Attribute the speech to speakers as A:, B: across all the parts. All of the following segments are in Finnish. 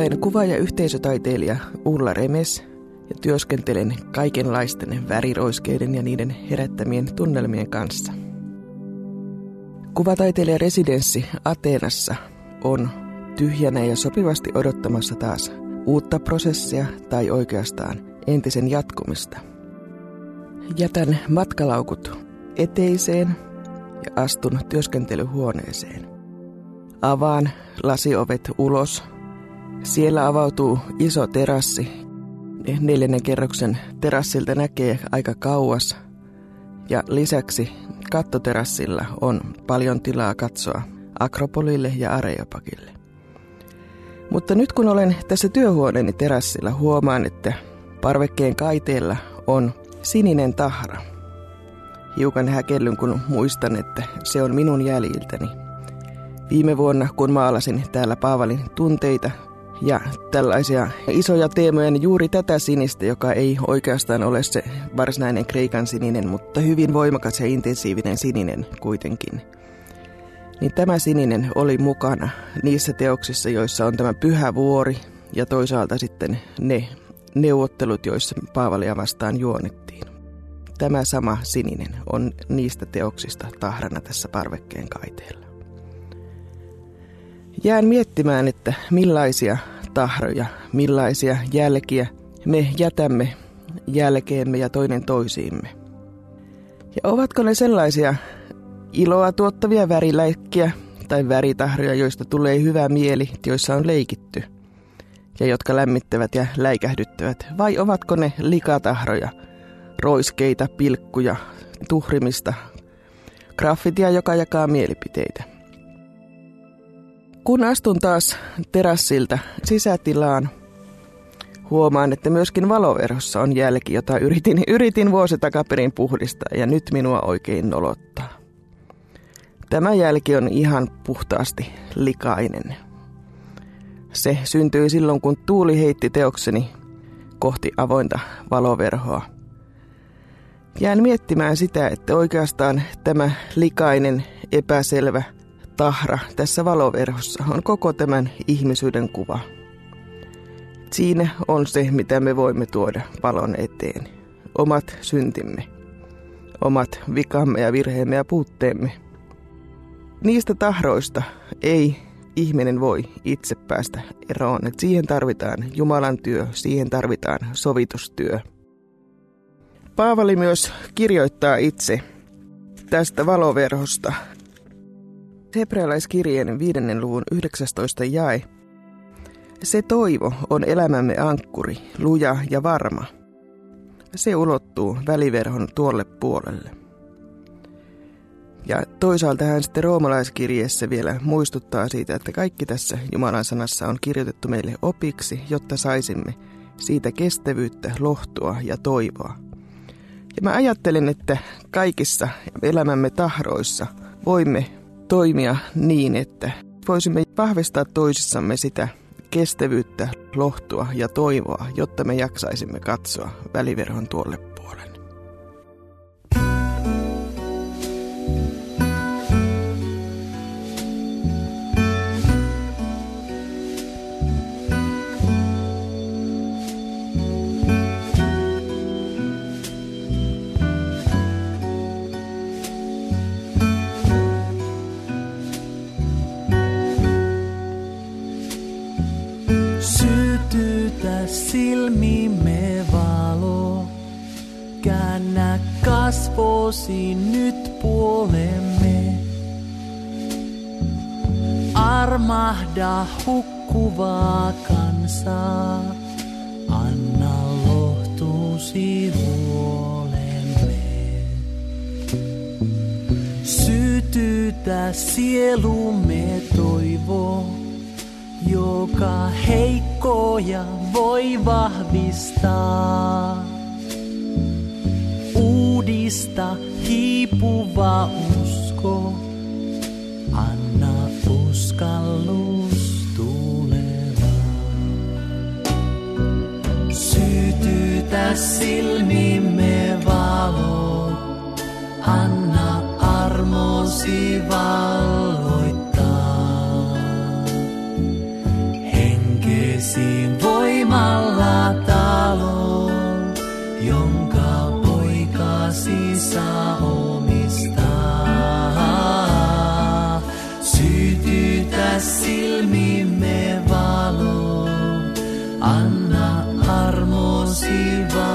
A: Olen kuva- ja yhteisötaiteilija Ulla Remes ja työskentelen kaikenlaisten väriroiskeiden ja niiden herättämien tunnelmien kanssa. Kuvataiteilijaresidenssi Ateenassa on tyhjänä ja sopivasti odottamassa taas uutta prosessia tai oikeastaan entisen jatkumista. Jätän matkalaukut eteiseen ja astun työskentelyhuoneeseen. Avaan lasiovet ulos. Siellä avautuu iso terassi. 4. kerroksen terassilta näkee aika kauas. Ja lisäksi kattoterassilla on paljon tilaa katsoa Akropolille ja Areopagille. Mutta nyt kun olen tässä työhuoneeni terassilla, huomaan, että parvekkeen kaiteella on sininen tahra. Hiukan häkellyn, kun muistan, että se on minun jäljiltäni. Viime vuonna, kun maalasin täällä Paavalin tunteita ja tällaisia isoja teemoja, niin juuri tätä sinistä, joka ei oikeastaan ole se varsinainen kreikan sininen, mutta hyvin voimakas ja intensiivinen sininen kuitenkin. Niin tämä sininen oli mukana niissä teoksissa, joissa on tämä pyhä vuori ja toisaalta sitten ne neuvottelut, joissa Paavalia vastaan juonettiin. Tämä sama sininen on niistä teoksista tahrana tässä parvekkeen kaiteella. Jään miettimään, että millaisia tahroja, millaisia jälkiä me jätämme jälkeemme ja toinen toisiimme. Ja ovatko ne sellaisia iloa tuottavia väriläikkiä tai väritahroja, joista tulee hyvä mieli, joissa on leikitty ja jotka lämmittävät ja läikähdyttävät, vai ovatko ne likatahroja, roiskeita, pilkkuja, tuhrimista, graffitia, joka jakaa mielipiteitä. Kun astun taas terassilta sisätilaan, huomaan, että myöskin valoverhossa on jälki, jota yritin vuosi takaperin puhdistaa ja nyt minua oikein nolottaa. Tämä jälki on ihan puhtaasti likainen. Se syntyi silloin, kun tuuli heitti teokseni kohti avointa valoverhoa. Jään miettimään sitä, että oikeastaan tämä likainen, epäselvä tahra tässä valoverhossa on koko tämän ihmisyyden kuva. Siinä on se, mitä me voimme tuoda valon eteen. Omat syntimme, omat vikamme ja virheemme ja puutteemme. Niistä tahroista ei ihminen voi itse päästä eroon. Et siihen tarvitaan Jumalan työ, siihen tarvitaan sovitustyö. Paavali myös kirjoittaa itse tästä valoverhosta. Hebrealaiskirjeen 5. luvun 19. jae. Se toivo on elämämme ankkuri, luja ja varma. Se ulottuu väliverhon tuolle puolelle. Ja toisaalta hän sitten roomalaiskirjeessä vielä muistuttaa siitä, että kaikki tässä Jumalan sanassa on kirjoitettu meille opiksi, jotta saisimme siitä kestävyyttä, lohtua ja toivoa. Ja mä ajattelen, että kaikissa elämämme tahroissa voimme toimia niin, että voisimme vahvistaa toisissamme sitä kestävyyttä, lohtua ja toivoa, jotta me jaksaisimme katsoa väliverhon tuolle puolelle.
B: Silmimme valo, käännä kasvosi nyt puolemme. Armahda hukkuvaa kansaa, anna lohtusi huolemme. Sytytä sielumme toivo, joka heikkoja voi vahvistaa. Uudista hiipuva usko, anna uskallus tulevaa. Sytytä silmimme valo, anna armosi valloittaa. Henkesi sytytä silmimme valo, anna armosi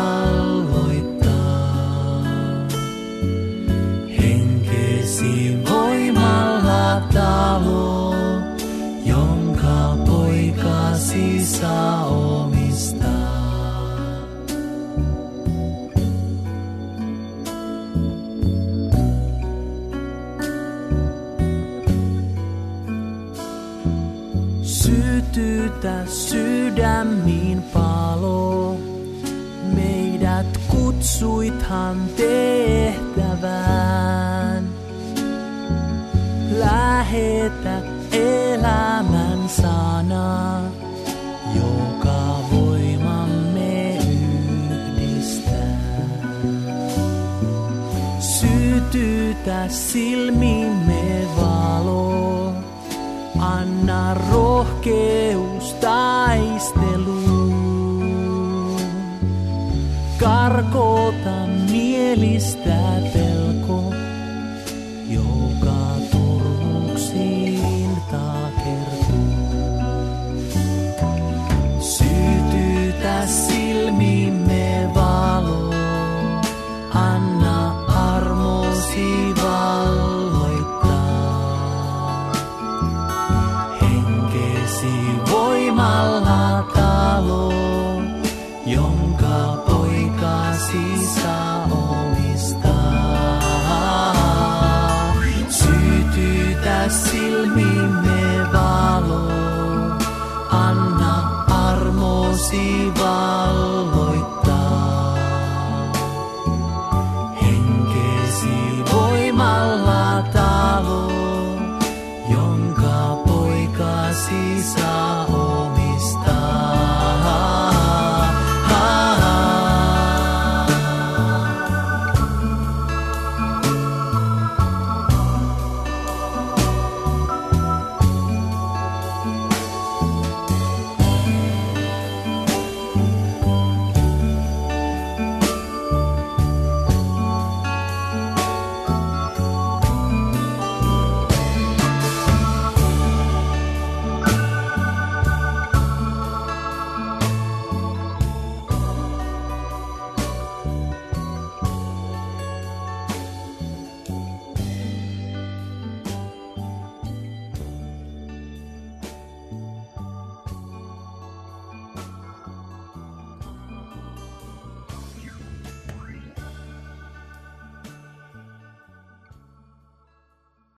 B: valloittaa. Henkesi voimalla talo, jonka poikasi saa omistaa. Sytytä sydämiin palo, meidät kutsuithan tehtävään. Lähetä elämän sana, joka voimamme yhdistää. Sytytä silmimme valo, anna rohkeus taisteluun. Karkota mielistä